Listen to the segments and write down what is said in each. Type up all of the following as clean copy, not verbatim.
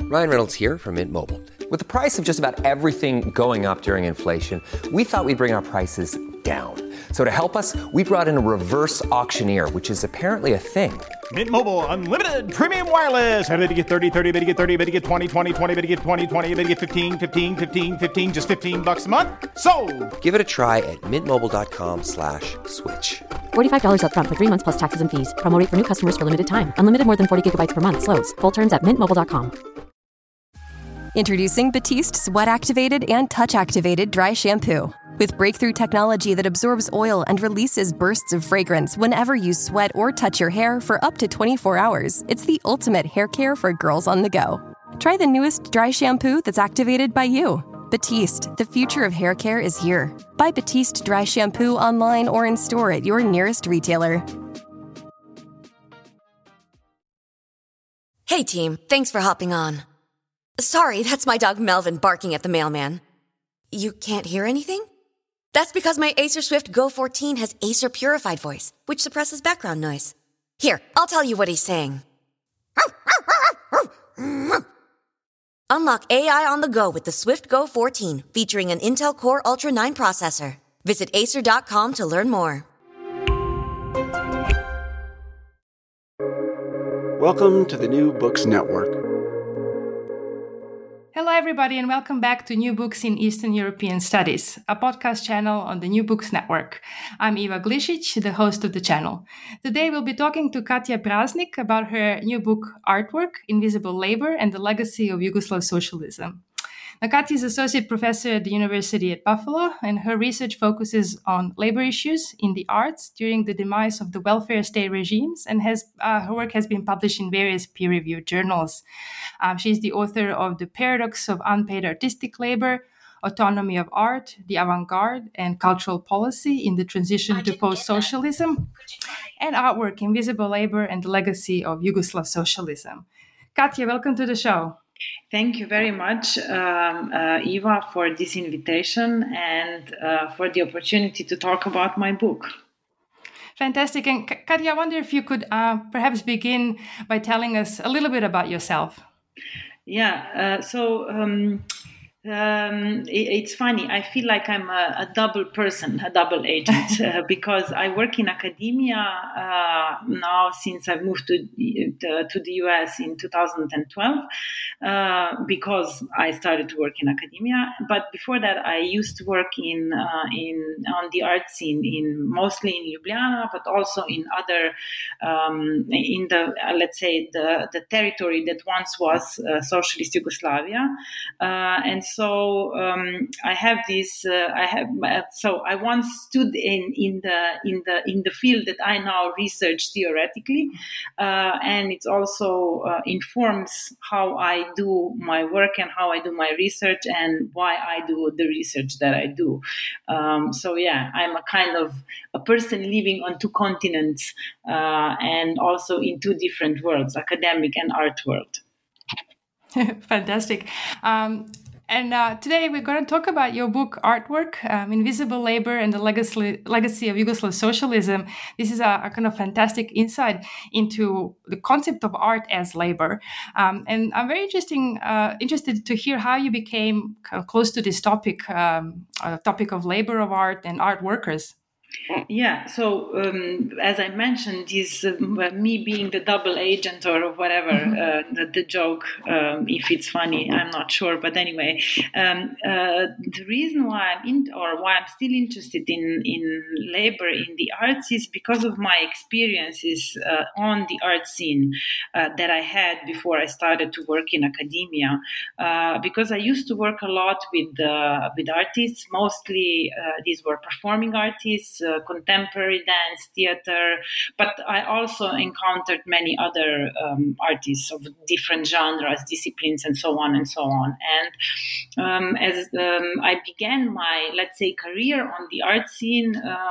Ryan Reynolds here from Mint Mobile. With the price of just about everything going up during inflation, we thought we'd bring our prices down. So to help us, we brought in a reverse auctioneer, which is apparently a thing. Mint Mobile Unlimited Premium Wireless. How to get 30, 30, bit to get 30, bit to get 20, 20, 20, bit to get 20, 20, bit to get 15, 15, 15, 15, just $15 a month? Sold! Give it a try at mintmobile.com/switch. $45 up front for 3 months plus taxes and fees. Promo rate for new customers for limited time. Unlimited more than 40 gigabytes per month. Slows full terms at mintmobile.com. Introducing Batiste Sweat Activated and Touch Activated Dry Shampoo. With breakthrough technology that absorbs oil and releases bursts of fragrance whenever you sweat or touch your hair for up to 24 hours, it's the ultimate hair care for girls on the go. Try the newest dry shampoo that's activated by you. Batiste, the future of hair care is here. Buy Batiste Dry Shampoo online or in store at your nearest retailer. Hey team, thanks for hopping on. Sorry, that's my dog Melvin barking at the mailman. You can't hear anything? That's because my Acer Swift Go 14 has Acer Purified Voice, which suppresses background noise. Here, I'll tell you what he's saying. Unlock AI on the go with the Swift Go 14, featuring an Intel Core Ultra 9 processor. Visit Acer.com to learn more. Welcome to the New Books Network. Hello, everybody, and welcome back to New Books in Eastern European Studies, a podcast channel on the New Books Network. I'm Iva Glišić, the host of the channel. Today, we'll be talking to Katja Praznik about her new book, Artwork, Invisible Labor and the Legacy of Yugoslav Socialism. Now, Katja is associate professor at the University at Buffalo, and her research focuses on labor issues in the arts during the demise of the welfare state regimes, and her work has been published in various peer-reviewed journals. She's the author of The Paradox of Unpaid Artistic Labor, Autonomy of Art, the Avant-Garde, and Cultural Policy in the Transition to Post-Socialism, and Artwork, Invisible Labor and the Legacy of Yugoslav Socialism. Katja, welcome to the show. Thank you very much, Eva, for this invitation and for the opportunity to talk about my book. Fantastic. And Katja, I wonder if you could perhaps begin by telling us a little bit about yourself. Yeah, it's funny. I feel like I'm a double person, a double agent, because I work in academia now since I moved to the US in 2012, because I started to work in academia. But before that, I used to work on the art scene mostly in Ljubljana, but also in other in the let's say the territory that once was socialist Yugoslavia, and so I have this. So I once stood in the field that I now research theoretically, and it also informs how I do my work and how I do my research and why I do the research that I do. So yeah, I'm a kind of a person living on two continents and also in two different worlds, academic and art world. Fantastic. And today we're going to talk about your book, Artwork, Invisible Labor and the Legacy of Yugoslav Socialism. This is a kind of fantastic insight into the concept of art as labor. And I'm very interested to hear how you became kind of close to this topic of labor of art and art workers. Yeah, so as I mentioned, is me being the double agent or whatever, the joke, if it's funny, I'm not sure. But anyway, the reason why why I'm still interested in labor in the arts is because of my experiences on the art scene that I had before I started to work in academia. Because I used to work a lot with artists, mostly these were performing artists, contemporary dance, theater, but I also encountered many other artists of different genres, disciplines, and so on and so on. And as I began my, let's say, career on the art scene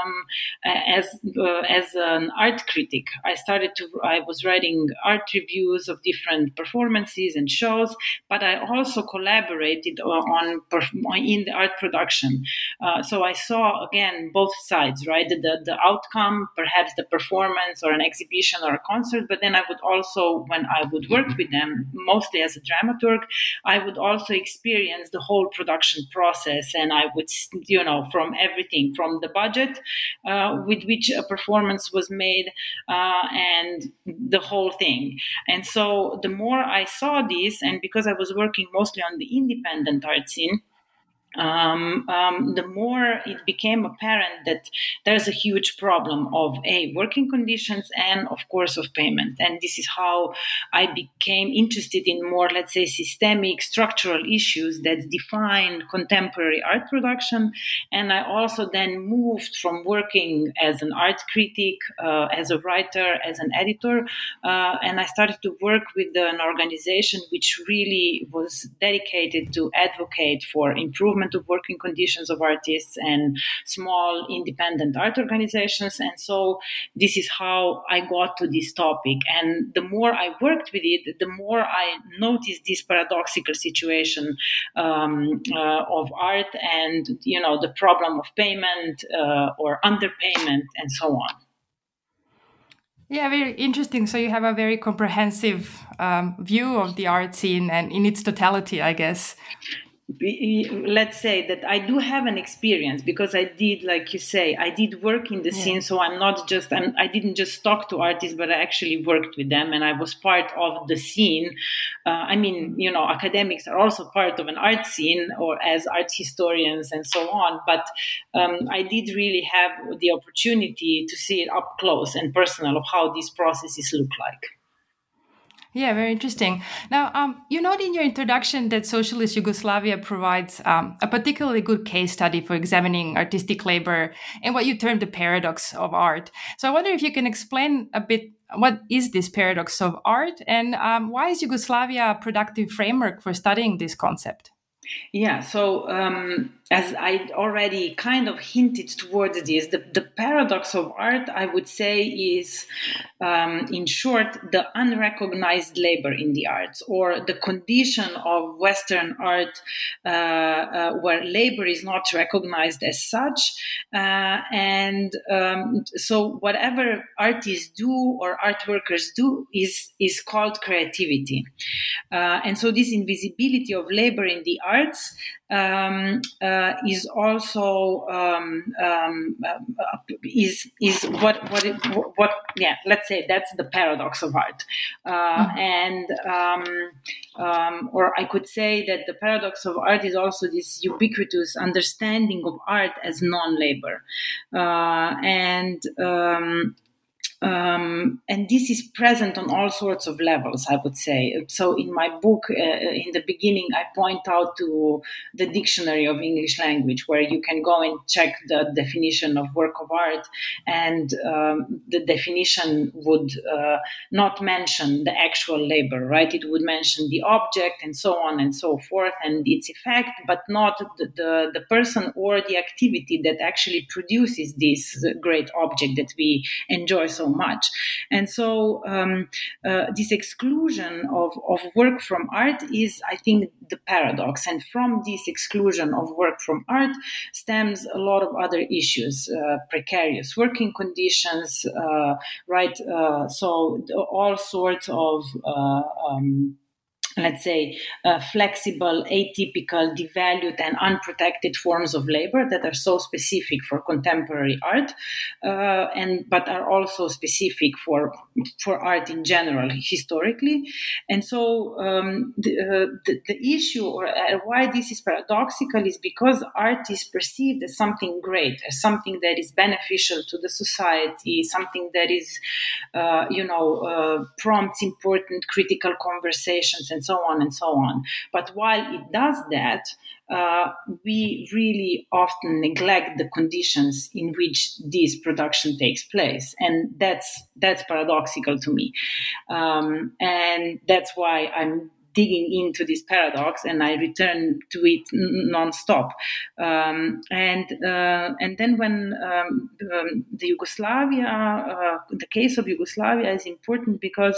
as an art critic, I was writing art reviews of different performances and shows, but I also collaborated in the art production. So I saw, again, both sides. sides, right? The outcome, perhaps the performance or an exhibition or a concert, but then I would also, when I would work with them, mostly as a dramaturg, I would also experience the whole production process, and I would, from everything, from the budget with which a performance was made and the whole thing. And so the more I saw this, and because I was working mostly on the independent art scene, the more it became apparent that there's a huge problem of working conditions and, of course, of payment. And this is how I became interested in more, let's say, systemic structural issues that define contemporary art production. And I also then moved from working as an art critic, as a writer, as an editor, and I started to work with an organization which really was dedicated to advocate for improvement of working conditions of artists and small independent art organizations. And so this is how I got to this topic. And the more I worked with it, the more I noticed this paradoxical situation of art and, the problem of payment or underpayment and so on. Yeah, very interesting. So you have a very comprehensive view of the art scene and in its totality, I guess. Let's say that I do have an experience because I did, like you say, I did work in the scene. So I didn't just talk to artists, but I actually worked with them and I was part of the scene. Academics are also part of an art scene or as art historians and so on. But I did really have the opportunity to see it up close and personal of how these processes look like. Yeah, very interesting. Now, you note in your introduction that socialist Yugoslavia provides a particularly good case study for examining artistic labor and what you term the paradox of art. So I wonder if you can explain a bit what is this paradox of art and why is Yugoslavia a productive framework for studying this concept? Yeah, so as I already kind of hinted towards this, the paradox of art, I would say, is, in short, the unrecognized labor in the arts, or the condition of Western art where labor is not recognized as such. So whatever artists do or art workers do is called creativity. And so this invisibility of labor in the arts is also let's say that's the paradox of art, or I could say that the paradox of art is also this ubiquitous understanding of art as non-labor, and this is present on all sorts of levels, I would say. So in my book, in the beginning, I point out to the Dictionary of English Language, where you can go and check the definition of work of art, and the definition would not mention the actual labor, right? It would mention the object and so on and so forth and its effect, but not the person or the activity that actually produces this great object that we enjoy so much. And so this exclusion of work from art is, I think, the paradox. And from this exclusion of work from art stems a lot of other issues, precarious working conditions, right? So all sorts of let's say, flexible, atypical, devalued, and unprotected forms of labor that are so specific for contemporary art, but are also specific for art in general, historically. And so the issue, or why this is paradoxical, is because art is perceived as something great, as something that is beneficial to the society, something that is, prompts important critical conversations, and so on and so on. But while it does that, we really often neglect the conditions in which this production takes place, and that's paradoxical to me, and that's why I'm digging into this paradox, and I return to it nonstop. And then when the case of Yugoslavia is important because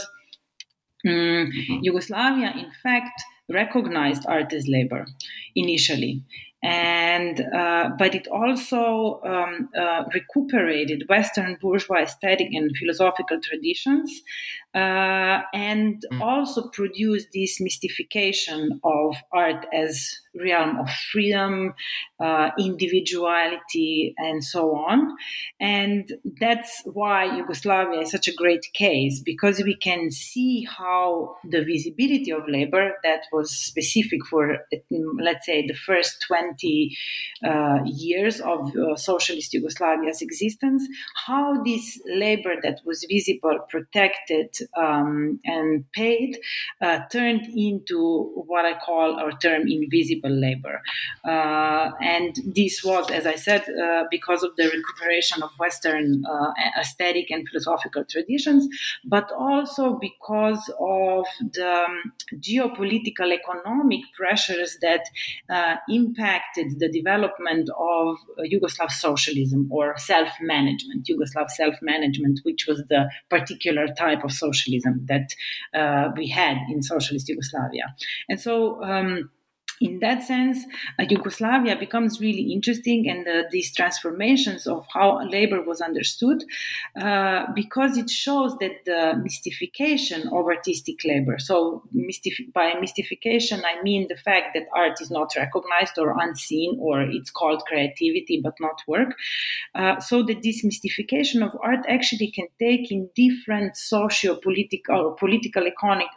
Yugoslavia, in fact, recognized art as labor initially. And but it also recuperated Western bourgeois aesthetic and philosophical traditions, and also produced this mystification of art as realm of freedom, individuality, and so on. And that's why Yugoslavia is such a great case, because we can see how the visibility of labor that was specific for, let's say, the first 20 years of socialist Yugoslavia's existence, how this labor that was visible, protected, and paid turned into what I call our term invisible labor. And this was, as I said, because of the recuperation of Western aesthetic and philosophical traditions, but also because of the geopolitical economic pressures that impacted the development of Yugoslav socialism or self-management, Yugoslav self-management, which was the particular type of socialism that we had in socialist Yugoslavia. And so in that sense, Yugoslavia becomes really interesting, and these transformations of how labor was understood, because it shows that the mystification of artistic labor. So by mystification, I mean the fact that art is not recognized or unseen, or it's called creativity but not work. So that this mystification of art actually can take in different socio-political or political economic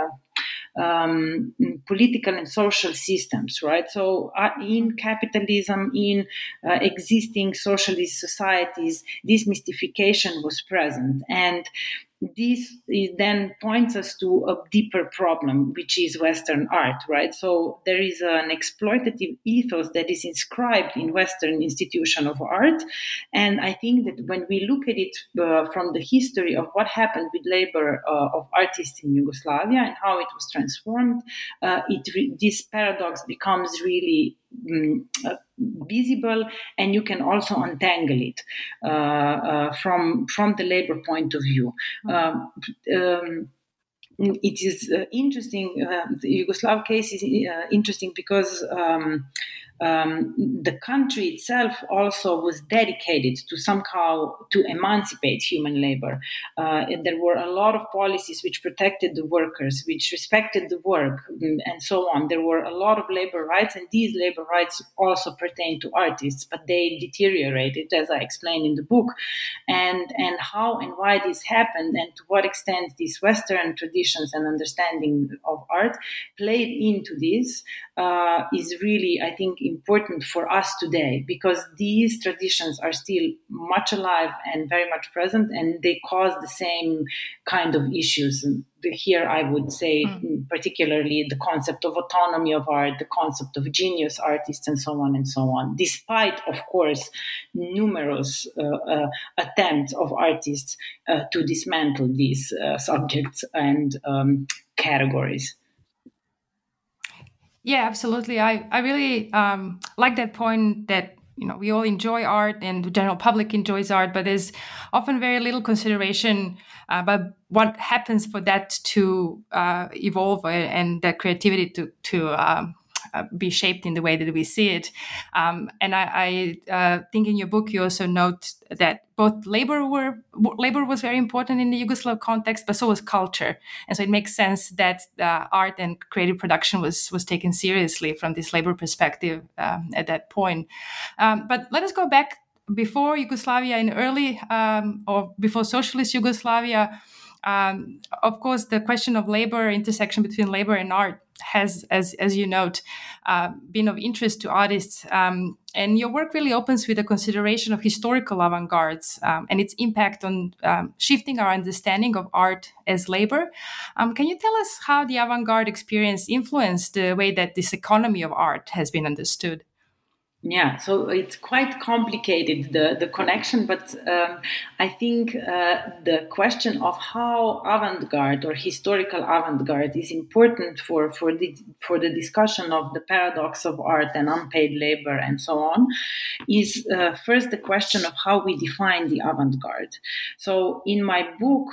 political and social systems, right? So in capitalism, in existing socialist societies, this mystification was present. And this then points us to a deeper problem, which is Western art, right? So there is an exploitative ethos that is inscribed in Western institution of art. And I think that when we look at it from the history of what happened with labor of artists in Yugoslavia and how it was transformed, this paradox becomes really visible, and you can also untangle it from the labor point of view. It is interesting. The Yugoslav case is interesting because the country itself also was dedicated to somehow to emancipate human labor. And there were a lot of policies which protected the workers, which respected the work, and so on. There were a lot of labor rights, and these labor rights also pertain to artists, but they deteriorated, as I explained in the book. And how and why this happened, and to what extent these Western traditions and understanding of art played into this, is really, I think, important for us today, because these traditions are still much alive and very much present, and they cause the same kind of issues. Here I would say particularly the concept of autonomy of art, the concept of genius artists, and so on, despite, of course, numerous attempts of artists to dismantle these subjects and categories. Yeah, absolutely. I really like that point that, you know, we all enjoy art and the general public enjoys art, but there's often very little consideration about what happens for that to evolve and that creativity to be shaped in the way that we see it. And I think in your book you also note that both labor was very important in the Yugoslav context, but so was culture. And so it makes sense that art and creative production was taken seriously from this labor perspective at that point. But let us go back before Yugoslavia in early or before socialist Yugoslavia. Of course, the question of labor, intersection between labor and art has, as you note, been of interest to artists. And your work really opens with a consideration of historical avant-gardes and its impact on shifting our understanding of art as labor. Can you tell us how the avant-garde experience influenced the way that this economy of art has been understood? Yeah, so it's quite complicated, the connection, but I think the question of how avant-garde or historical avant-garde is important for the discussion of the paradox of art and unpaid labor and so on is first the question of how we define the avant-garde. So in my book,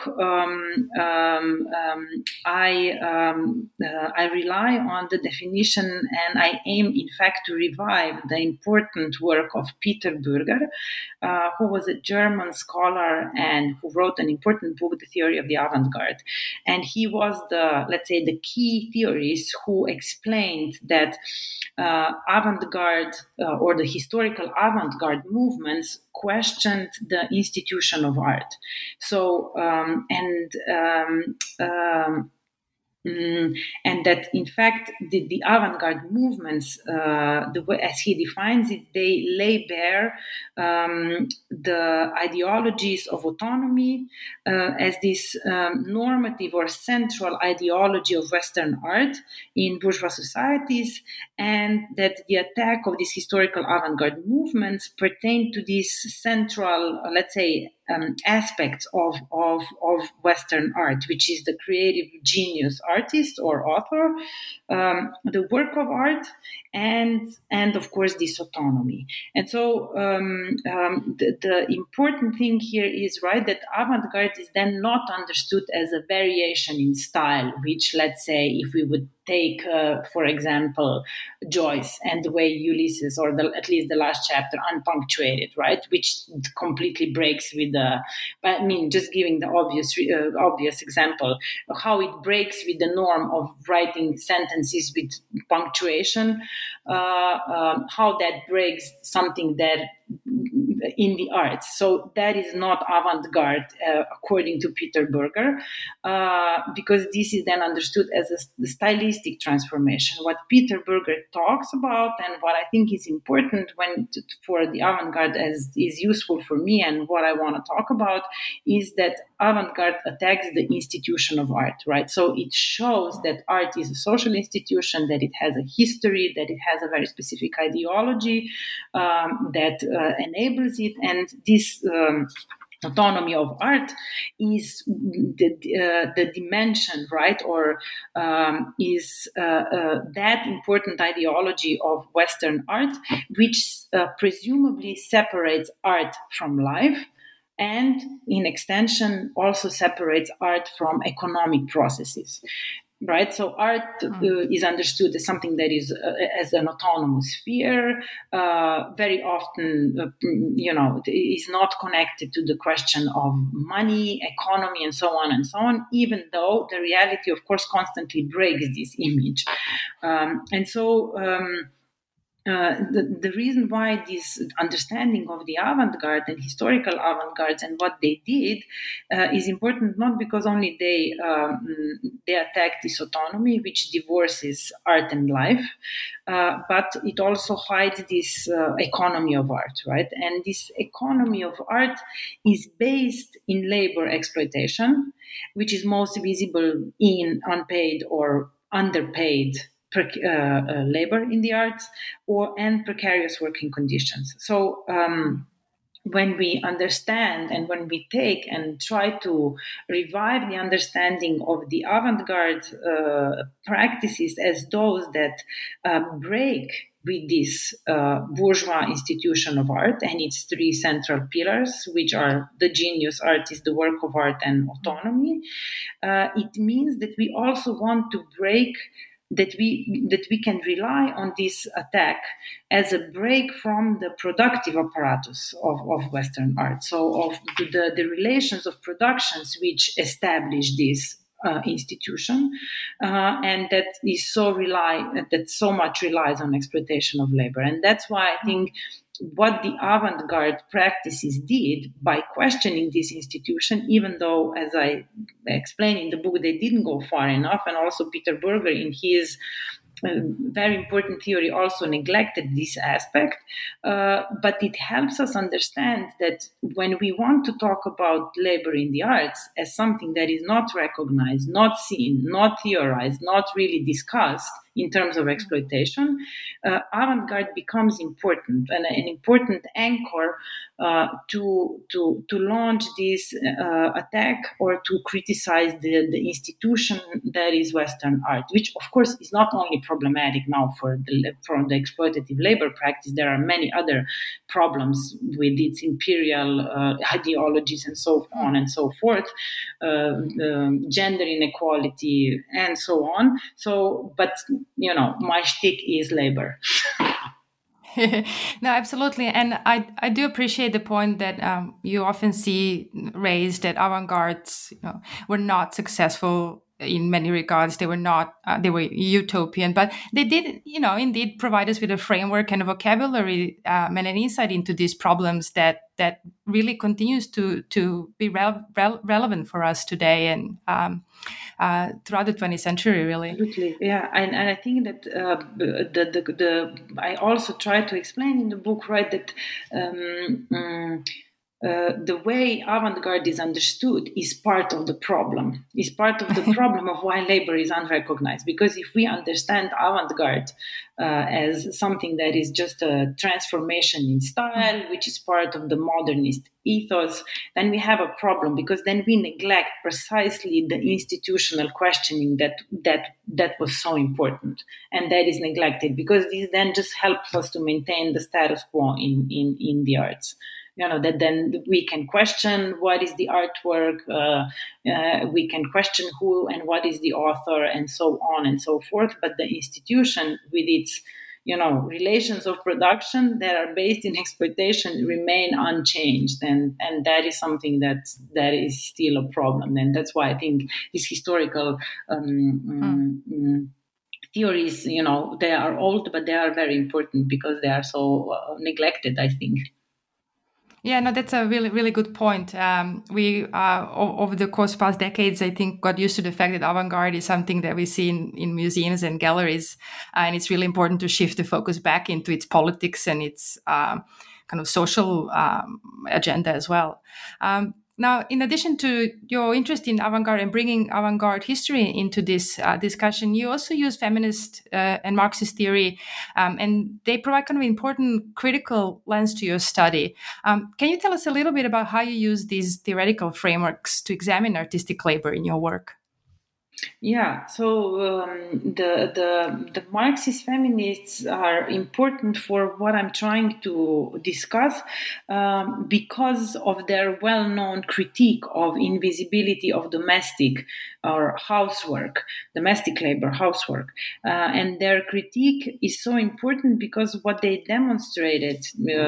I rely on the definition, and I aim, in fact, to revive the important work of Peter Bürger, who was a German scholar and who wrote an important book, The Theory of the Avant-Garde. And he was the key theorist who explained that avant-garde or the historical avant-garde movements questioned the institution of art. So, and that, in fact, the avant-garde movements, as he defines it, they lay bare the ideologies of autonomy as this normative or central ideology of Western art in bourgeois societies, and that the attack of these historical avant-garde movements pertain to these central, let's say, aspects of Western art, which is the creative genius artist or author, the work of art, and of course this autonomy. And so the important thing here is, right, that avant-garde is then not understood as a variation in style, which, let's say, if we would take, for example, Joyce and the way Ulysses, or at least the last chapter, unpunctuated, right, which completely breaks with I mean, just giving the obvious example, how it breaks with the norm of writing sentences with punctuation, how that breaks something that in the arts. So that is not avant-garde, according to Peter Bürger, because this is then understood as the stylistic transformation. What Peter Bürger talks about, and what I think is important for the avant-garde as is useful for me and what I want to talk about, is that avant-garde attacks the institution of art, right? So it shows that art is a social institution, that it has a history, that it has a very specific ideology that enables it, and this autonomy of art is the dimension, right, or is that important ideology of Western art, which presumably separates art from life, and in extension also separates art from economic processes. Right, so art is understood as something that is as an autonomous sphere. Very often, is not connected to the question of money, economy, and so on. Even though the reality, of course, constantly breaks this image, and so. The reason why this understanding of the avant-garde and historical avant-gardes and what they did is important, not because only they attack this autonomy, which divorces art and life, but it also hides this economy of art, right? And this economy of art is based in labor exploitation, which is most visible in unpaid or underpaid labor in the arts, and precarious working conditions. So when we understand and when we take and try to revive the understanding of the avant-garde practices as those that break with this bourgeois institution of art and its three central pillars, which are the genius artist, the work of art, and autonomy, it means that we also want to break that we can rely on this attack as a break from the productive apparatus of Western art. So of the relations of productions which establish this institution, and that so much relies on exploitation of labor. And that's why I think what the avant-garde practices did by questioning this institution, even though, as I explained in the book, they didn't go far enough, and also Peter Bürger in his very important theory also neglected this aspect, but it helps us understand that when we want to talk about labor in the arts as something that is not recognized, not seen, not theorized, not really discussed, in terms of exploitation, avant-garde becomes important and an important anchor to launch this attack or to criticize the institution that is Western art, which of course is not only problematic now from the exploitative labor practice. There are many other problems with its imperial ideologies and so on and so forth, gender inequality and so on. So, but my shtick is labor. No, absolutely. And I do appreciate the point that you often see raised that avant-gardes were not successful in many regards. They were not, they were utopian, but they did, indeed provide us with a framework and a vocabulary and an insight into these problems that really continues to be relevant for us today and throughout the 20th century, really. Absolutely, yeah, and I think that I also try to explain in the book, right, that the way avant-garde is understood is part of the problem. Is part of the problem of why labor is unrecognized. Because if we understand avant-garde as something that is just a transformation in style, which is part of the modernist ethos, then we have a problem, because then we neglect precisely the institutional questioning that was so important, and that is neglected because this then just helps us to maintain the status quo in the arts. That then we can question what is the artwork, we can question who and what is the author, and so on and so forth. But the institution with its, relations of production that are based in exploitation remain unchanged, and that is something that is still a problem. And that's why I think these historical theories, they are old, but they are very important because they are so neglected, I think. Yeah, no, that's a really, really good point. We, over the course of past decades, I think got used to the fact that avant-garde is something that we see in museums and galleries. And it's really important to shift the focus back into its politics and its kind of social agenda as well. Now, in addition to your interest in avant-garde and bringing avant-garde history into this discussion, you also use feminist and Marxist theory, and they provide kind of important critical lens to your study. Can you tell us a little bit about how you use these theoretical frameworks to examine artistic labor in your work? Yeah, so the Marxist feminists are important for what I'm trying to discuss because of their well-known critique of invisibility of domestic or housework, domestic labor, housework. And their critique is so important because what they demonstrated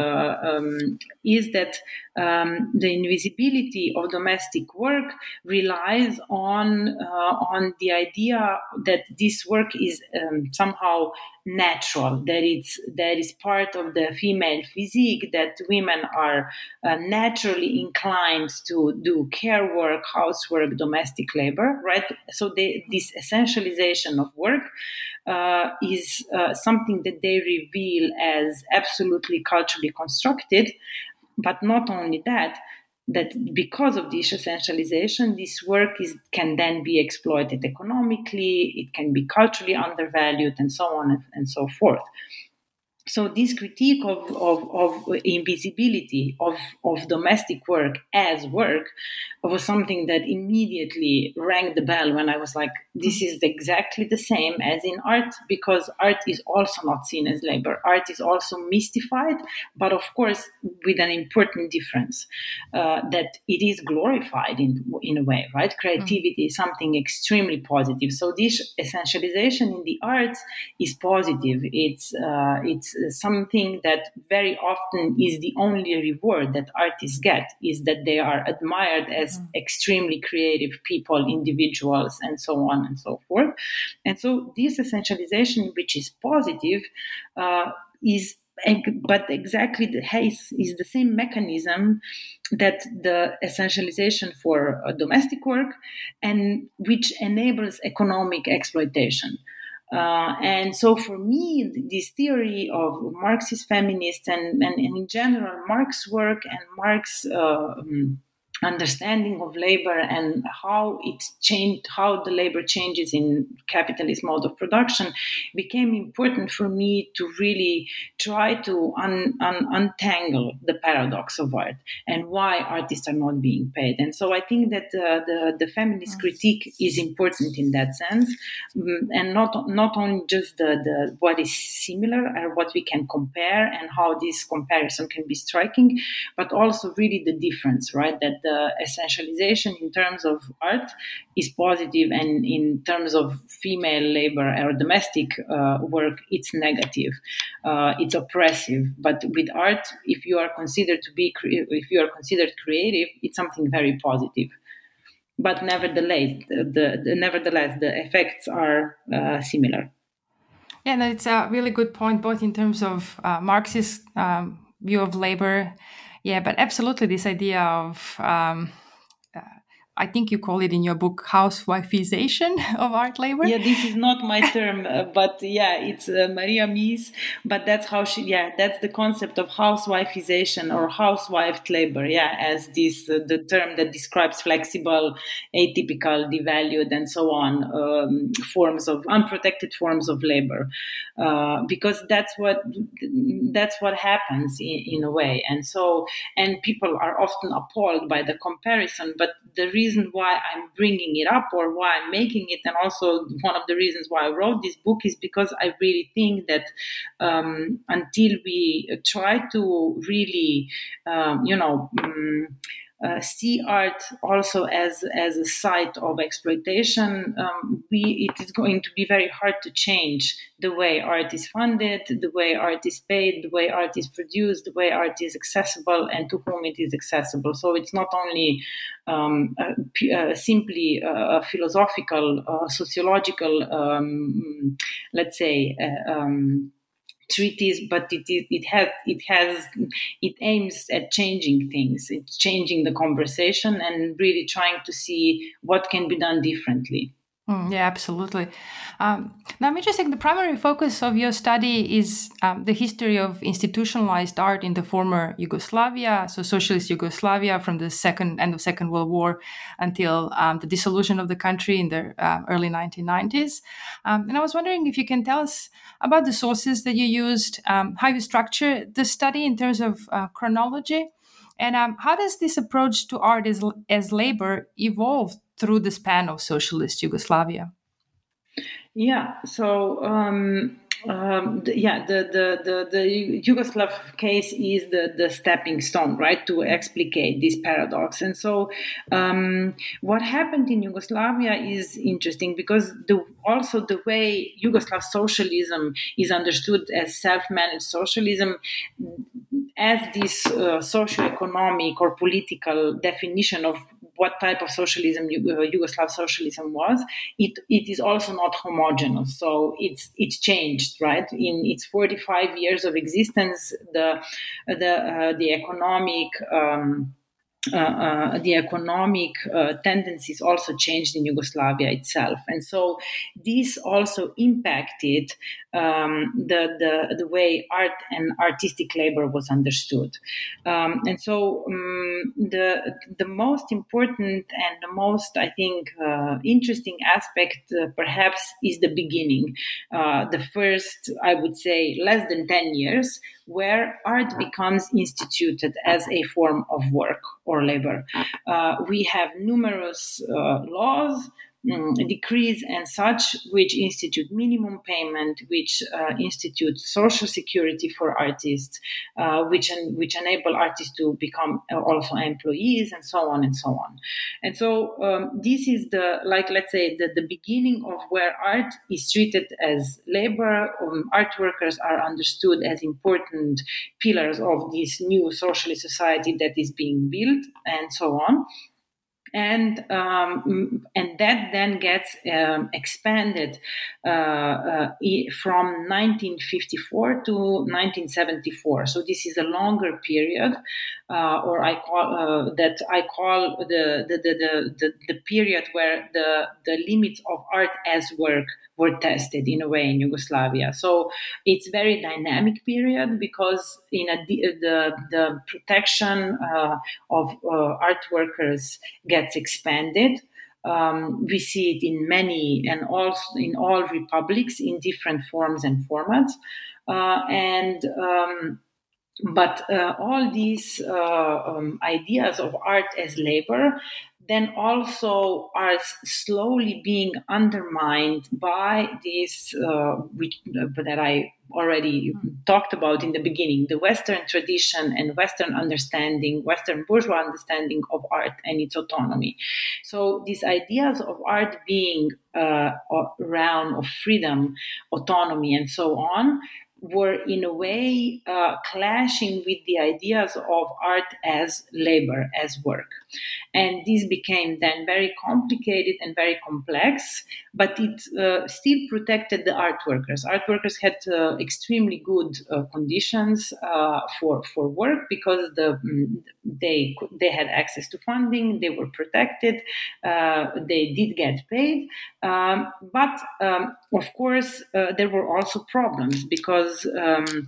is that the invisibility of domestic work relies on the idea that this work is somehow natural, that is part of the female physique, that women are naturally inclined to do care work, housework, domestic labor, right? So this essentialization of work is something that they reveal as absolutely culturally constructed. But not only that because of this essentialization, this work can then be exploited economically, it can be culturally undervalued, and so on and so forth. So this critique of invisibility of domestic work as work was something that immediately rang the bell when I was like, this is exactly the same as in art, because art is also not seen as labor. Art is also mystified, but of course with an important difference, that it is glorified in a way, right? Creativity is something extremely positive. So this essentialization in the arts is positive. It's something that very often is the only reward that artists get, is that they are admired as extremely creative people, individuals, and so on and so forth. And so this essentialization, which is positive, but exactly is the same mechanism that the essentialization for domestic work, and which enables economic exploitation. And so for me, this theory of Marxist feminists and in general Marx work and Marx understanding of labor and how it's changed, how the labor changes in capitalist mode of production, became important for me to really try to untangle the paradox of art and why artists are not being paid. And so I think that the feminist critique is important in that sense, and not only just the what is similar or what we can compare and how this comparison can be striking, but also really the difference, right? That the essentialization in terms of art is positive, and in terms of female labor or domestic work, it's negative, it's oppressive. But with art, if you are considered creative, it's something very positive. But nevertheless, the effects are similar. Yeah, no, it's a really good point, both in terms of Marxist view of labor. Yeah, but absolutely this idea of, I think you call it in your book, housewifeization of art labor. Yeah, this is not my term, but yeah, it's Maria Mies. But that's how that's the concept of housewifeization or housewifed labor. Yeah, as this the term that describes flexible, atypical, devalued, and so on forms of unprotected forms of labor, because that's what happens in a way. And people are often appalled by the comparison, but the reason why I'm bringing it up or why I'm making it, and also one of the reasons why I wrote this book, is because I really think that until we try to really, see art also as a site of exploitation, it is going to be very hard to change the way art is funded, the way art is paid, the way art is produced, the way art is accessible, and to whom it is accessible. So it's not only simply a philosophical, sociological, let's say, treatise, but it aims at changing things. It's changing the conversation and really trying to see what can be done differently. Yeah, absolutely. Now, I'm interested. The primary focus of your study is the history of institutionalized art in the former Yugoslavia, so socialist Yugoslavia, from the end of Second World War until the dissolution of the country in the early 1990s. And I was wondering if you can tell us about the sources that you used, how you structure the study in terms of chronology, and how does this approach to art as labor evolve through the span of socialist Yugoslavia? Yeah, so the Yugoslav case is the stepping stone, right, to explicate this paradox. And so what happened in Yugoslavia is interesting because also the way Yugoslav socialism is understood as self-managed socialism, as this socio-economic or political definition of what type of socialism Yugoslav socialism was, it is also not homogeneous. So it's changed, right? In its 45 years of existence, the economic tendencies also changed in Yugoslavia itself, and so this also impacted the way art and artistic labor was understood. And so the most important and the most, I think, interesting aspect perhaps is the beginning, the first, I would say, less than 10 years, where art becomes instituted as a form of work or labor. We have numerous laws, decrees and such, which institute minimum payment, which institute social security for artists, which enable artists to become also employees, and so on and so on. And so this is let's say the beginning of where art is treated as labor. Art workers are understood as important pillars of this new socialist society that is being built, and so on. And that then gets expanded from 1954 to 1974. So this is a longer period, or I call the period where the limits of art as work were tested in a way in Yugoslavia. So it's very dynamic period because the protection of art workers gets expanded. We see it in many and also in all republics in different forms and formats. But all these ideas of art as labor then also are slowly being undermined by this, that I already talked about in the beginning, the Western tradition and Western understanding, Western bourgeois understanding of art and its autonomy. So these ideas of art being a realm of freedom, autonomy, and so on, were in a way clashing with the ideas of art as labor, as work. And this became then very complicated and very complex, but it still protected the art workers. Art workers had extremely good conditions for work because they had access to funding, they were protected, they did get paid. But of course, there were also problems because the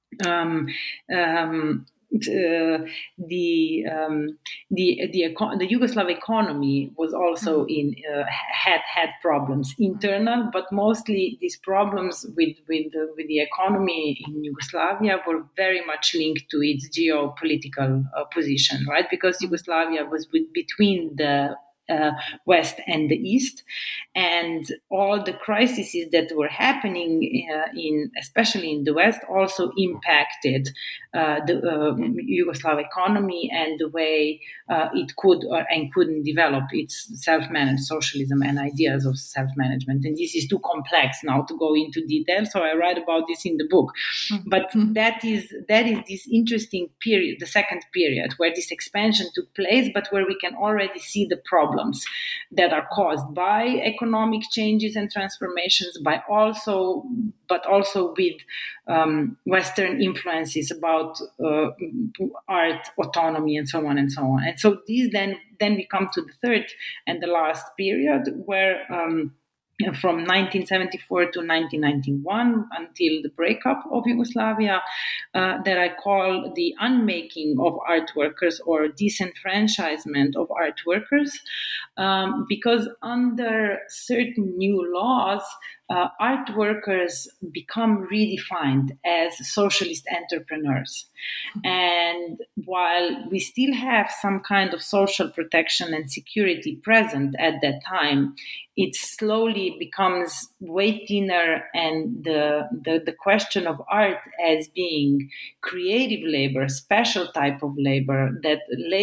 Yugoslav economy was also had problems, internal, but mostly these problems with the economy in Yugoslavia were very much linked to its geopolitical position, right? Because Yugoslavia was between the West and the East, and all the crises that were happening especially in the West also impacted the Yugoslav economy and the way it could and couldn't develop its self-managed socialism and ideas of self-management. And this is too complex now to go into detail, so I write about this in the book. But that is this interesting period, the second period, where this expansion took place, but where we can already see the problems that are caused by economic changes and transformations, but also with Western influences about art, autonomy, and so on and so on. And so these then we come to the third and the last period where from 1974 to 1991 until the breakup of Yugoslavia, that I call the unmaking of art workers or disenfranchisement of art workers, because under certain new laws, art workers become redefined as socialist entrepreneurs. And while we still have some kind of social protection and security present at that time, it slowly becomes way thinner, and the question of art as being creative labor, special type of labor that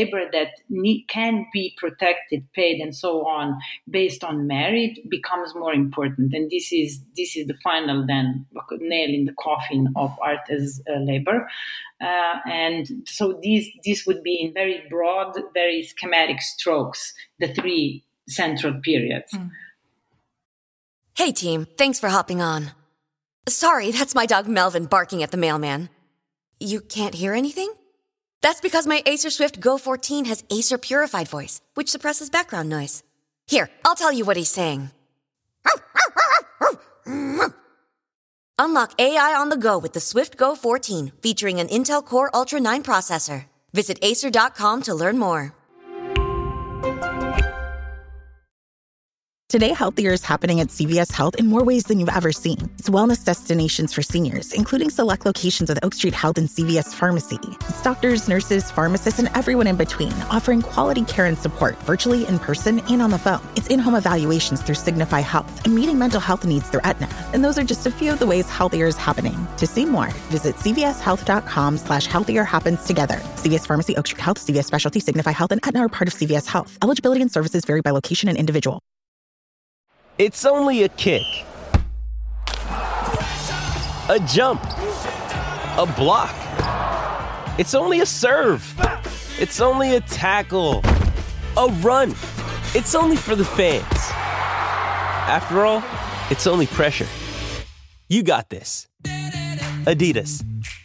can be protected, paid, and so on based on merit becomes more important. And this is the final then nail in the coffin of art as labor. And so this would be in very broad, very schematic strokes, the three central periods. Hey team, thanks for hopping on. Sorry, that's my dog Melvin barking at the mailman. You can't hear anything? That's because my Acer Swift Go 14 has Acer Purified Voice, which suppresses background noise. Here, I'll tell you what he's saying. Unlock AI on the go with the Swift Go 14, featuring an Intel Core Ultra 9 processor. Visit Acer.com to learn more. Today, healthier is happening at CVS Health in more ways than you've ever seen. It's wellness destinations for seniors, including select locations with Oak Street Health and CVS Pharmacy. It's doctors, nurses, pharmacists, and everyone in between, offering quality care and support virtually, in person, and on the phone. It's in-home evaluations through Signify Health and meeting mental health needs through Aetna. And those are just a few of the ways healthier is happening. To see more, visit cvshealth.com/healthier happens together. CVS Pharmacy, Oak Street Health, CVS Specialty, Signify Health, and Aetna are part of CVS Health. Eligibility and services vary by location and individual. It's only a kick, a jump, a block. It's only a serve. It's only a tackle, a run. It's only for the fans. After all, it's only pressure. You got this. Adidas.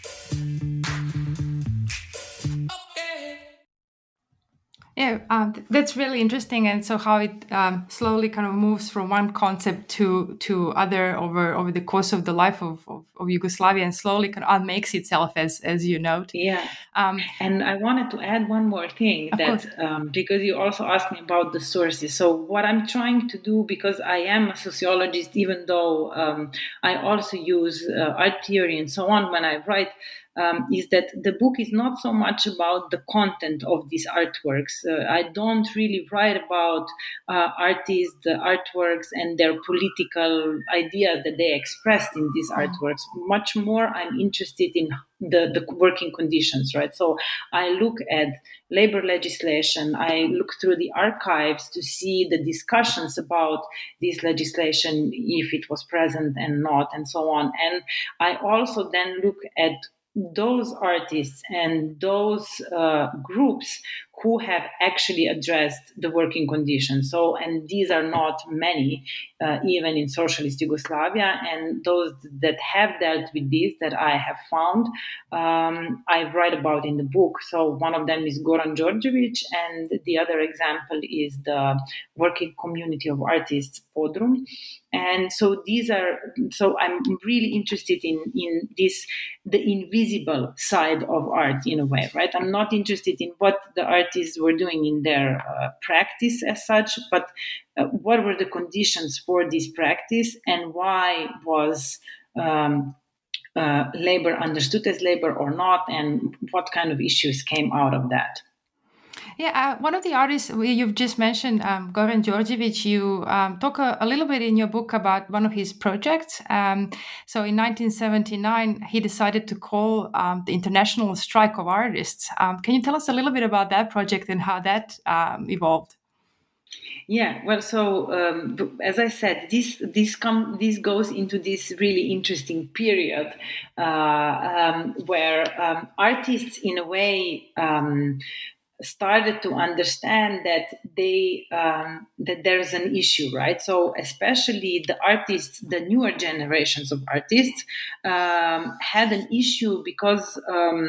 Yeah, that's really interesting, and so how it slowly kind of moves from one concept to other over the course of the life of Yugoslavia, and slowly kind of unmakes itself, as you note. Yeah, and I wanted to add one more thing because you also asked me about the sources. So what I'm trying to do, because I am a sociologist, even though I also use art theory and so on when I write. Is that the book is not so much about the content of these artworks. I don't really write about artists, the artworks, and their political ideas that they expressed in these artworks. Much more, I'm interested in the working conditions, right? So I look at labor legislation. I look through the archives to see the discussions about this legislation, if it was present and not, and so on. And I also then look at those artists and those groups who have actually addressed the working conditions. So, and these are not many, even in socialist Yugoslavia, and those that have dealt with this that I have found, I write about in the book. So one of them is Goran Đorđević, and the other example is the working community of artists, Podrum. And so I'm really interested in this, the invisible side of art in a way, right? I'm not interested in what the artists were doing in their practice as such, but what were the conditions for this practice, and why was labor understood as labor or not, and what kind of issues came out of that. Yeah, one of the artists you've just mentioned, Goran Đorđević, you talk a little bit in your book about one of his projects. So in 1979, he decided to call the International Strike of Artists. Can you tell us a little bit about that project and how that evolved? Yeah, well, so as I said, this goes into this really interesting period where artists, in a way, started to understand that that there's an issue, right? So especially the artists, the newer generations of artists, had an issue because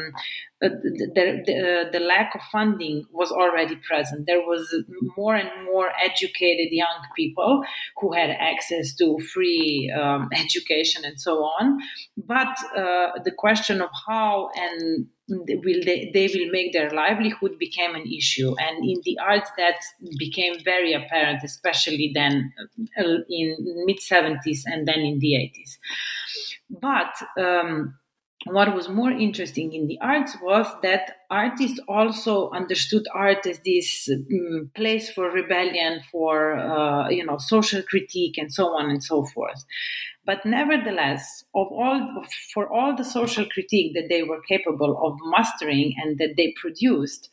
the lack of funding was already present. There was more and more educated young people who had access to free education and so on. But the question of how and they will make their livelihood became an issue. And in the arts, that became very apparent, especially then in mid-70s and then in the 80s. But what was more interesting in the arts was that artists also understood art as this place for rebellion, for social critique, and so on and so forth. But nevertheless, for all the social critique that they were capable of mastering and that they produced,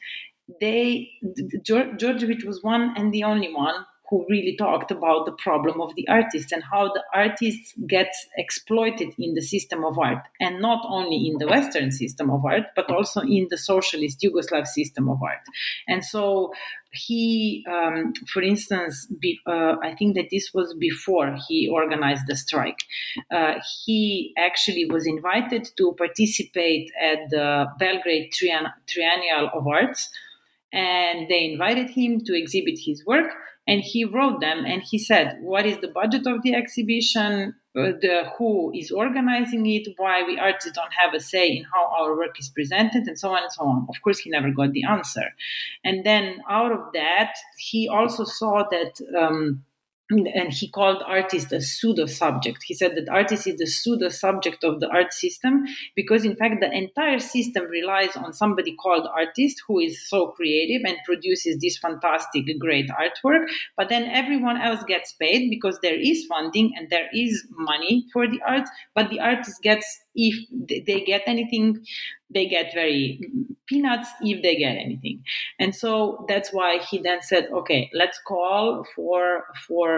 Đorđević was one and the only one who really talked about the problem of the artists and how the artists get exploited in the system of art, and not only in the Western system of art, but also in the socialist Yugoslav system of art. And so he, for instance, I think that this was before he organized the strike. He actually was invited to participate at the Belgrade Triennial of Arts, and they invited him to exhibit his work. And he wrote them, and he said, what is the budget of the exhibition, who is organizing it, why we artists don't have a say in how our work is presented, and so on and so on. Of course, he never got the answer. And then out of that, he also saw that, and he called artist a pseudo-subject. He said that artist is the pseudo-subject of the art system, because in fact the entire system relies on somebody called artist who is so creative and produces this fantastic, great artwork, but then everyone else gets paid because there is funding and there is money for the arts, but the artist gets If they get anything, they get very peanuts if they get anything. And so that's why he then said, okay, let's call for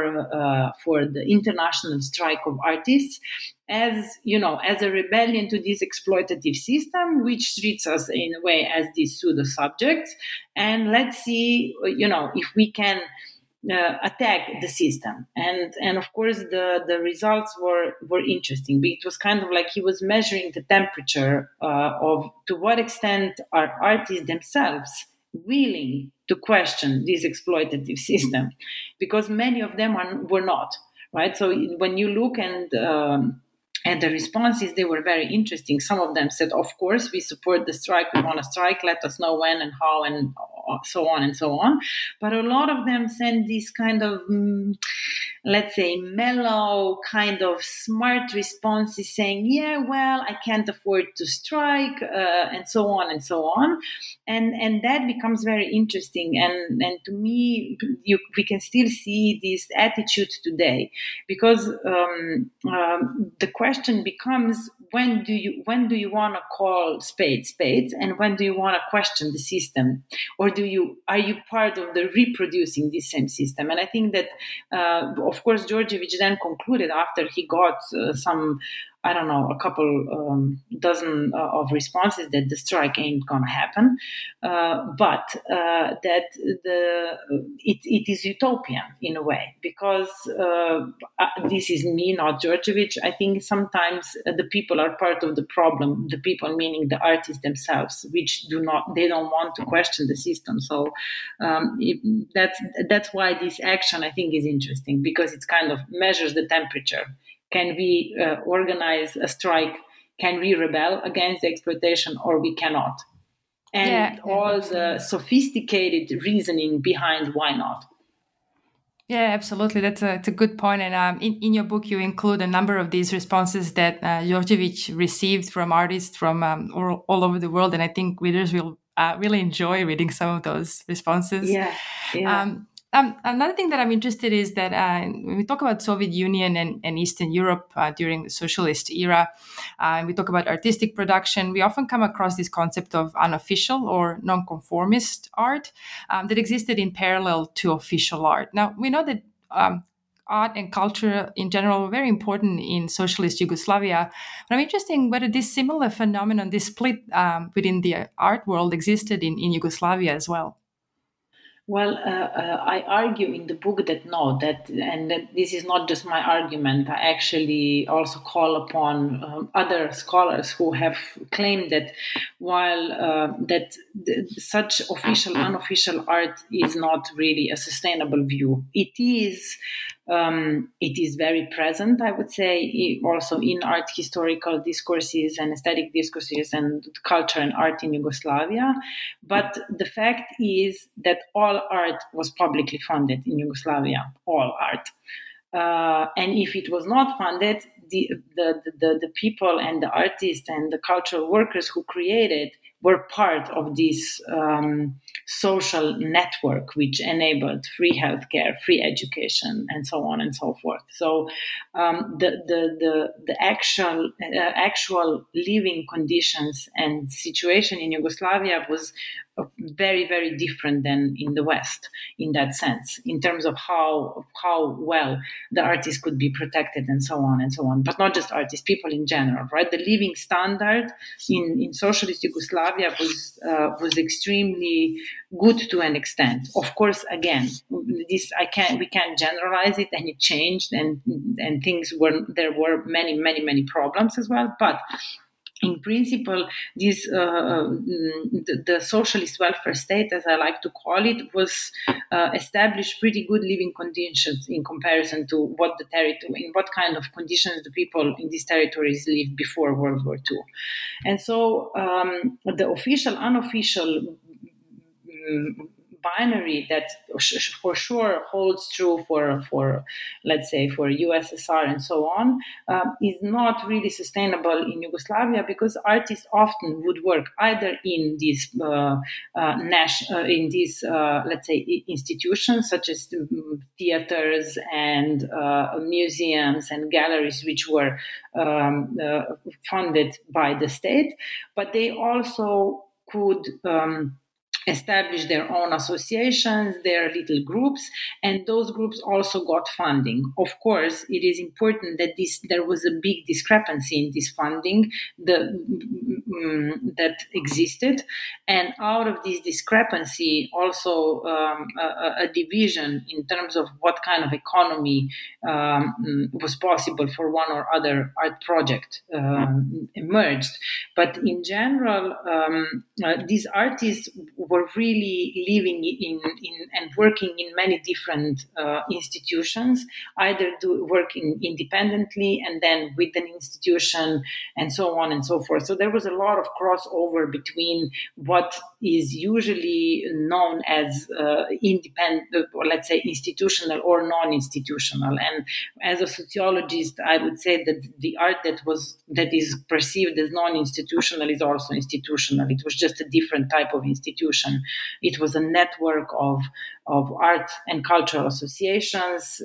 the international strike of artists as a rebellion to this exploitative system, which treats us in a way as these pseudo subjects. And let's see, if we can attack the system. And of course, the results were interesting. It was kind of like he was measuring the temperature of to what extent are artists themselves willing to question this exploitative system, because many of them were not, right? So when you look and the responses, they were very interesting. Some of them said, of course, we support the strike. We want to strike. Let us know when and how and so on and so on. But a lot of them sent this kind of, let's say, mellow, kind of smart responses saying, yeah, well, I can't afford to strike, and so on and so on. And that becomes very interesting. And to me, we can still see this attitude today, because the question becomes, when do you want to call spades, and when do you want to question the system, or are you part of the reproducing this same system? And I think that of course Djordjevic then concluded, after he got a couple dozen of responses, that the strike ain't gonna happen, but that it is utopian in a way, because this is me, not Djordjevic. I think sometimes the people are part of the problem. The people, meaning the artists themselves, which don't want to question the system. So that's why this action, I think, is interesting, because it kind of measures the temperature. Can we organize a strike? Can we rebel against the exploitation, or we cannot? And all the sophisticated reasoning behind why not. Yeah, absolutely. That's a good point. And in your book, you include a number of these responses that Djordjevic received from artists from all over the world. And I think readers will really enjoy reading some of those responses. Yeah. Another thing that I'm interested is that when we talk about Soviet Union and Eastern Europe during the socialist era, and we talk about artistic production, we often come across this concept of unofficial or nonconformist art that existed in parallel to official art. Now, we know that art and culture in general were very important in socialist Yugoslavia, but I'm interested in whether this similar phenomenon, this split within the art world, existed in Yugoslavia as well. Well, I argue in the book that this is not just my argument. I actually also call upon other scholars who have claimed that while such official, unofficial art is not really a sustainable view, it is very present, I would say, also in art historical discourses and aesthetic discourses and culture and art in Yugoslavia. But the fact is that all art was publicly funded in Yugoslavia, all art. And if it was not funded, the people and the artists and the cultural workers who created were part of this social network which enabled free healthcare, free education, and so on and so forth. So the actual living conditions and situation in Yugoslavia was very, very different than in the West in that sense, in terms of how well the artists could be protected and so on and so on. But not just artists, people in general, right? The living standard in socialist Yugoslavia was extremely good to an extent. Of course, again, we can't generalize it, and it changed, and there were many problems as well, but in principle, this the socialist welfare state, as I like to call it, was established pretty good living conditions in comparison to what in what kind of conditions the people in these territories lived before World War II. And so the official, unofficial binary that for sure holds true for let's say for USSR and so on, is not really sustainable in Yugoslavia, because artists often would work either in these let's say institutions such as theaters and museums and galleries, which were funded by the state, but they also could establish their own associations, their little groups, and those groups also got funding. Of course, it is important that there was a big discrepancy in this funding that existed, and out of this discrepancy also a division in terms of what kind of economy was possible for one or other art project emerged. But in general, these artists were really living in and working in many different institutions, either working independently and then with an institution and so on and so forth. So there was a lot of crossover between what is usually known as independent, or let's say institutional or non-institutional. And as a sociologist, I would say that the art that is perceived as non-institutional is also institutional. It was just a different type of institution. It was a network of art and cultural associations,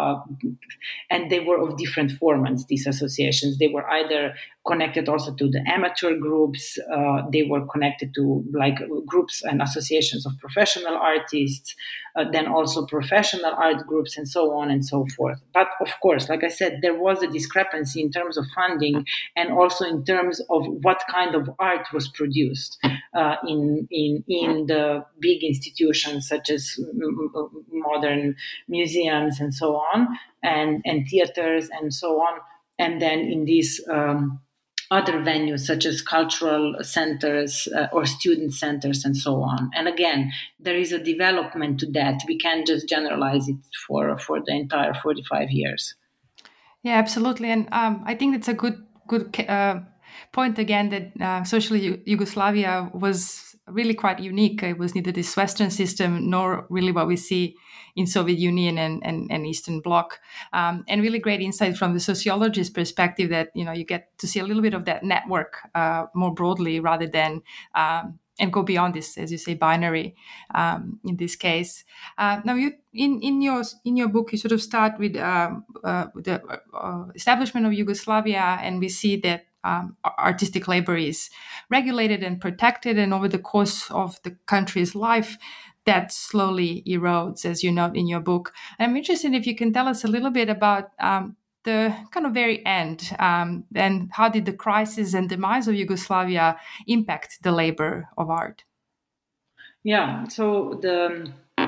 and they were of different formats, these associations. They were either connected also to the amateur groups, they were connected to like groups and associations of professional artists, then also professional art groups, and so on and so forth. But of course, like I said, there was a discrepancy in terms of funding and also in terms of what kind of art was produced in the big institutions such as modern museums and so on, and theaters and so on, and then in these other venues such as cultural centers or student centers and so on. And again, there is a development to that. We can't just generalize it for the entire 45 years. Yeah, absolutely. And I think that's a good point again, that social Yugoslavia was really quite unique. It was neither this Western system nor really what we see in Soviet Union and Eastern Bloc. And really great insight from the sociologist perspective that, you get to see a little bit of that network more broadly rather than and go beyond this, as you say, binary in this case. Now, you in your book, you sort of start with the establishment of Yugoslavia, and we see that artistic labor is regulated and protected, and over the course of the country's life, that slowly erodes, as you note in your book. I'm interested if you can tell us a little bit about the kind of very end, and how did the crisis and demise of Yugoslavia impact the labor of art? Yeah, so the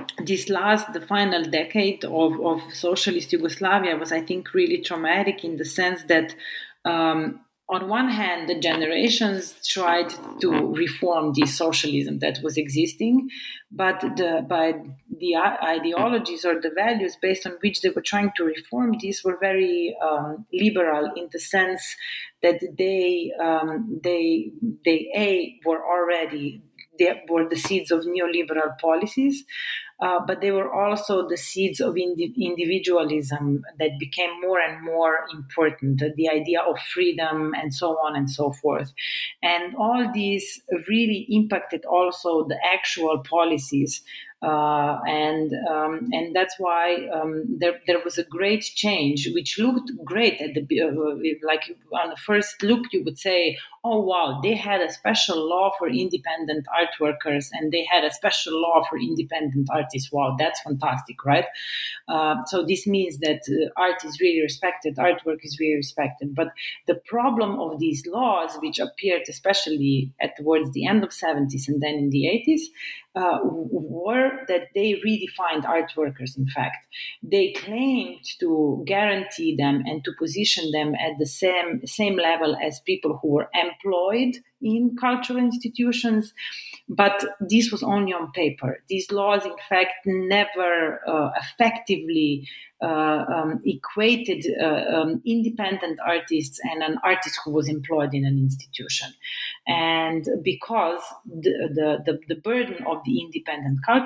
final decade of socialist Yugoslavia was, I think, really traumatic in the sense that on one hand, the generations tried to reform the socialism that was existing, but by the ideologies or the values based on which they were trying to reform these were very liberal, in the sense that they were the seeds of neoliberal policies. But they were also the seeds of individualism that became more and more important, the idea of freedom and so on and so forth. And all these really impacted also the actual policies. And that's why there was a great change, which looked great at like on the first look, you would say, oh wow, they had a special law for independent art workers and they had a special law for independent artists. Wow, that's fantastic, right? So this means that art is really respected, artwork is really respected. But the problem of these laws, which appeared especially towards the end of 70s and then in the 80s, were that they redefined art workers. In fact, they claimed to guarantee them and to position them at the same level as people who were employed in cultural institutions, but this was only on paper. These laws, in fact, never effectively equated independent artists and an artist who was employed in an institution. And because the burden of the independent culture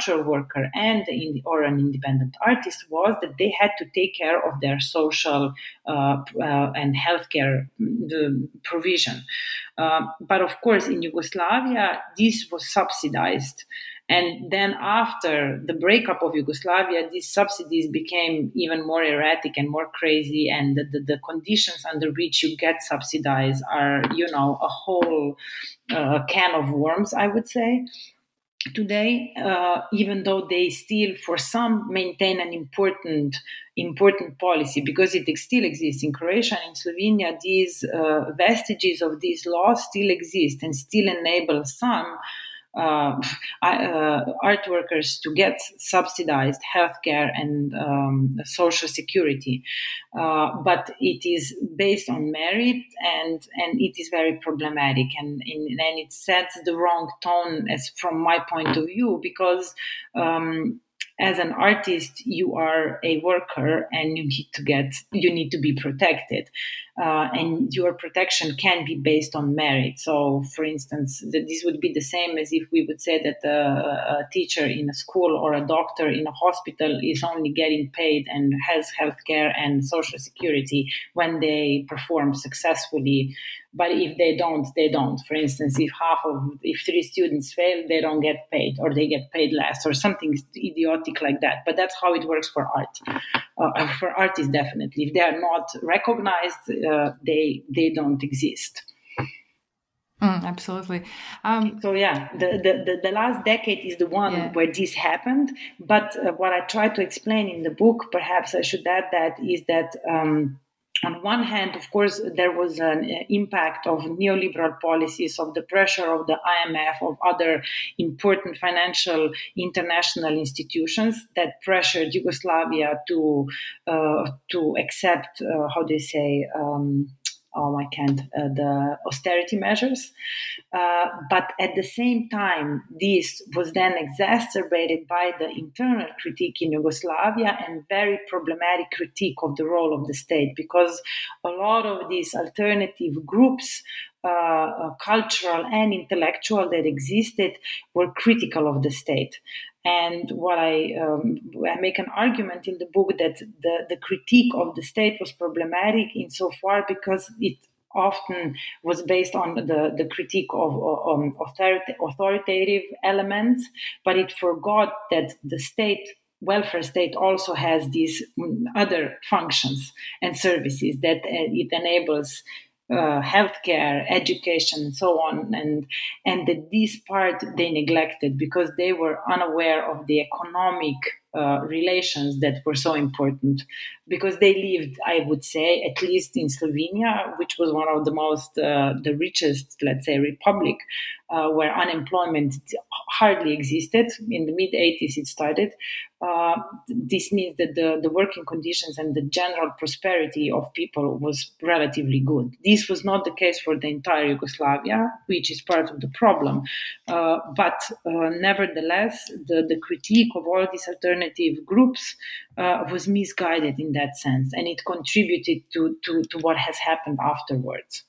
cultural worker or an independent artist was that they had to take care of their social and healthcare provision. But of course, in Yugoslavia, this was subsidized. And then after the breakup of Yugoslavia, these subsidies became even more erratic and more crazy. And the conditions under which you get subsidized are, a whole can of worms, I would say. Today, even though they still, for some, maintain an important policy, because it still exists in Croatia and in Slovenia, these vestiges of these laws still exist and still enable some art workers to get subsidized healthcare and social security, but it is based on merit, and it is very problematic, and it sets the wrong tone, as from my point of view, because as an artist, you are a worker, and you need to be protected, and your protection can be based on merit. So, for instance, this would be the same as if we would say that a teacher in a school or a doctor in a hospital is only getting paid and has healthcare and social security when they perform successfully. But if they don't, they don't. For instance, if 3 students fail, they don't get paid, or they get paid less, or something idiotic like that. But that's how it works for art. For artists, definitely. If they are not recognized, they don't exist. Absolutely. So the last decade is the one where this happened. But what I try to explain in the book, perhaps I should add that, is that on one hand, of course, there was an impact of neoliberal policies, of the pressure of the IMF, of other important financial international institutions that pressured Yugoslavia to accept, the austerity measures. But at the same time, this was then exacerbated by the internal critique in Yugoslavia and very problematic critique of the role of the state, because a lot of these alternative groups, cultural and intellectual, that existed were critical of the state. And what I make an argument in the book that the critique of the state was problematic insofar because it often was based on the critique of authoritative elements, but it forgot that the welfare state also has these other functions and services that it enables. Healthcare, education, and so on, and that this part they neglected because they were unaware of the economic relations that were so important, because they lived, I would say, at least in Slovenia, which was one of the most, the richest, let's say, republic, where unemployment hardly existed. In the mid-80s it started. This means that the working conditions and the general prosperity of people was relatively good. This was not the case for the entire Yugoslavia, which is part of the problem. But nevertheless, the critique of all these alternative groups was misguided in that sense, and it contributed to what has happened afterwards.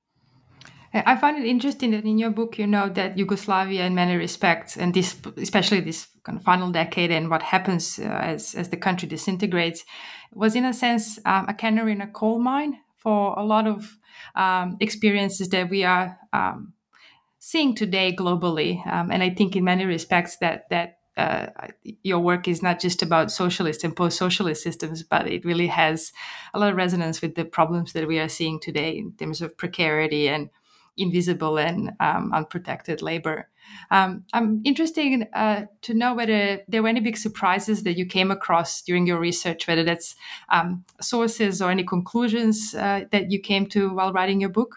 I find it interesting that in your book, you know that Yugoslavia, in many respects, and this, especially this kind of final decade and what happens as the country disintegrates, was in a sense a canary in a coal mine for a lot of experiences that we are seeing today globally. And I think in many respects that your work is not just about socialist and post-socialist systems, but it really has a lot of resonance with the problems that we are seeing today in terms of precarity and invisible and unprotected labor. I'm interested to know whether there were any big surprises that you came across during your research, whether that's sources or any conclusions that you came to while writing your book.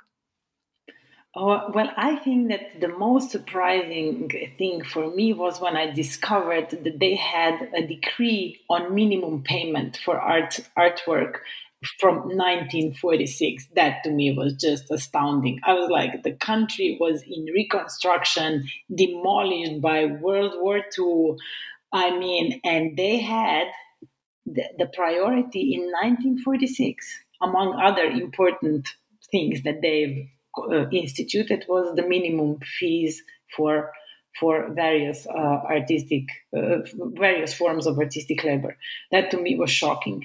Well, I think that the most surprising thing for me was when I discovered that they had a decree on minimum payment for artwork from 1946. That to me was just astounding. I was like, the country was in reconstruction, demolished by World War II. I mean, and they had the priority in 1946, among other important things that they've instituted, was the minimum fees for for various various forms of artistic labor. That to me was shocking.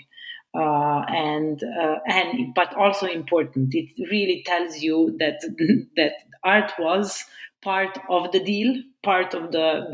But also important. It really tells you that art was part of the deal, part of the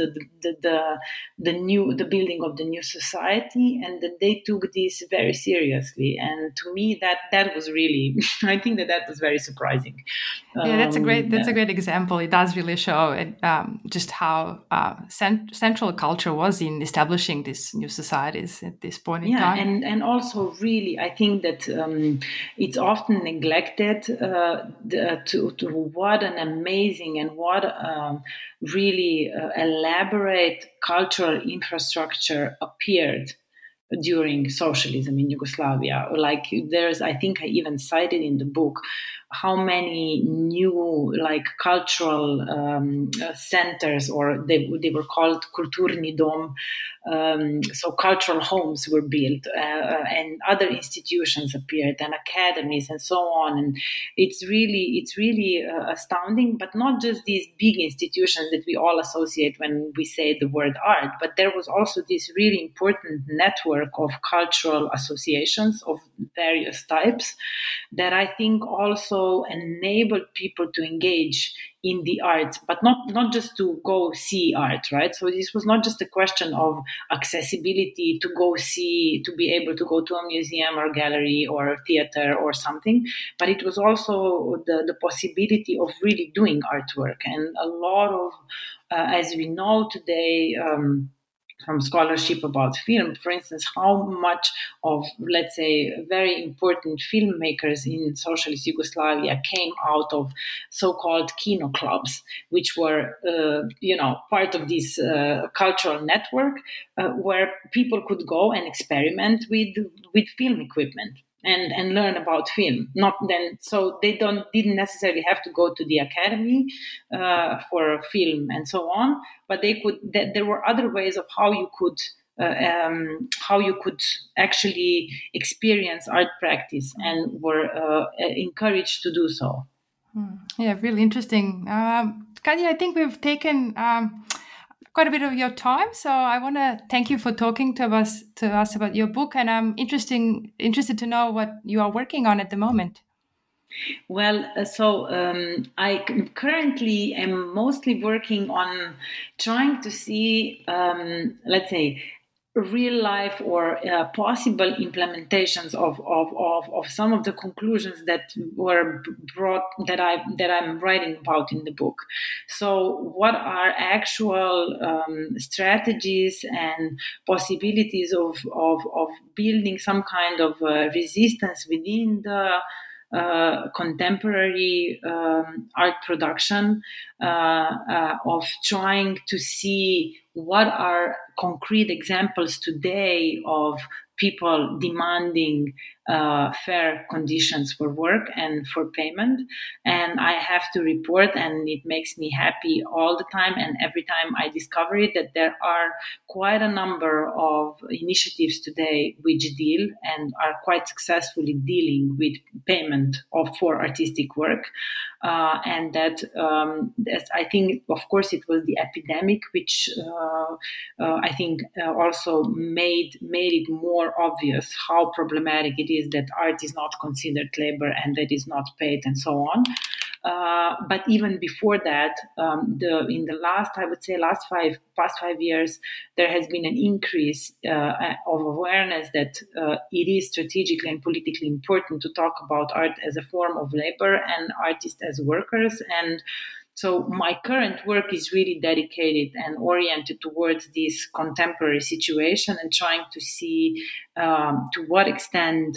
building of the new society, and that they took this very seriously. And to me, that was really, I think that was very surprising. Yeah, that's a great example. It does really show just how central culture was in establishing these new societies at this point in time. Yeah, and also really, I think that it's often neglected to what an amazing and what really elaborate cultural infrastructure appeared during socialism in Yugoslavia. Like I think I even cited in the book how many new cultural centers, or they were called Kulturni dom, so cultural homes were built, and other institutions appeared, and academies, and so on. And it's really astounding. But not just these big institutions that we all associate when we say the word art, but there was also this really important network of cultural associations of various types that I think also enabled people to engage in the arts, but not just to go see art, right? So this was not just a question of accessibility to be able to go to a museum or gallery or theater or something, but it was also the possibility of really doing artwork. And a lot of, as we know today, from scholarship about film, for instance, how much of, let's say, very important filmmakers in socialist Yugoslavia came out of so-called kino clubs, which were, part of this cultural network where people could go and experiment with film equipment. And learn about film. So they didn't necessarily have to go to the academy for film and so on, but they could. There were other ways of how you could actually experience art practice, and were encouraged to do so. Yeah, really interesting, Katja. I think we've taken quite a bit of your time, so I want to thank you for talking to us about your book, and I'm interested to know what you are working on at the moment. Well, I currently am mostly working on trying to see, let's say, real life or possible implementations of some of the conclusions that were brought that I'm writing about in the book. So what are actual strategies and possibilities of building some kind of resistance within the contemporary art production, of trying to see what are concrete examples today of people demanding fair conditions for work and for payment. And I have to report, and it makes me happy all the time, and every time I discover it, that there are quite a number of initiatives today which deal and are quite successfully dealing with payment for artistic work. And that I think, of course, it was the epidemic which I think also made it more obvious how problematic it is that art is not considered labor and that is not paid and so on. But even before that, in the last 5 years, there has been an increase of awareness that it is strategically and politically important to talk about art as a form of labor and artists as workers. And so my current work is really dedicated and oriented towards this contemporary situation and trying to see to what extent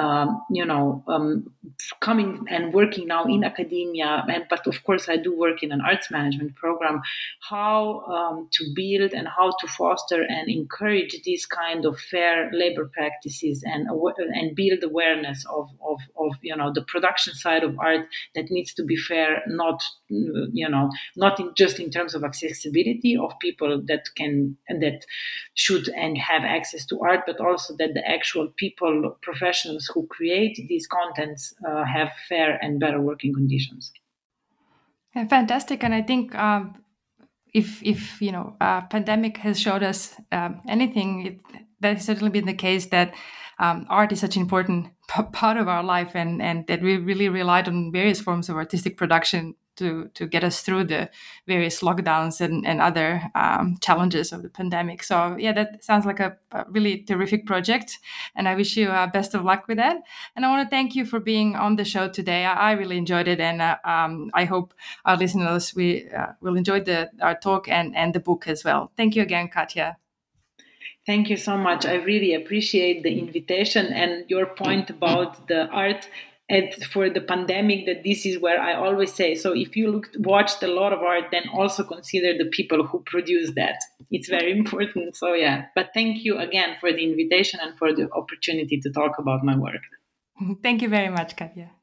coming and working now in academia, but of course I do work in an arts management program, how to build and how to foster and encourage these kind of fair labor practices and build awareness of the production side of art that needs to be fair, not just in terms of accessibility of people that can and that should and have access to art, but also that the actual people, professionals who create these contents have fair and better working conditions. Yeah, fantastic. And I think if pandemic has showed us anything, that has certainly been the case, that art is such an important part of our life, and that we really relied on various forms of artistic production to get us through the various lockdowns and other challenges of the pandemic. So yeah, that sounds like a really terrific project, and I wish you best of luck with that. And I want to thank you for being on the show today. I really enjoyed it, and I hope our listeners will enjoy our talk and the book as well. Thank you again, Katja. Thank you so much. I really appreciate the invitation and your point about the art and for the pandemic, that this is where I always say, so if you watched a lot of art, then also consider the people who produce that. It's very important. So yeah, but thank you again for the invitation and for the opportunity to talk about my work. Thank you very much, Katja.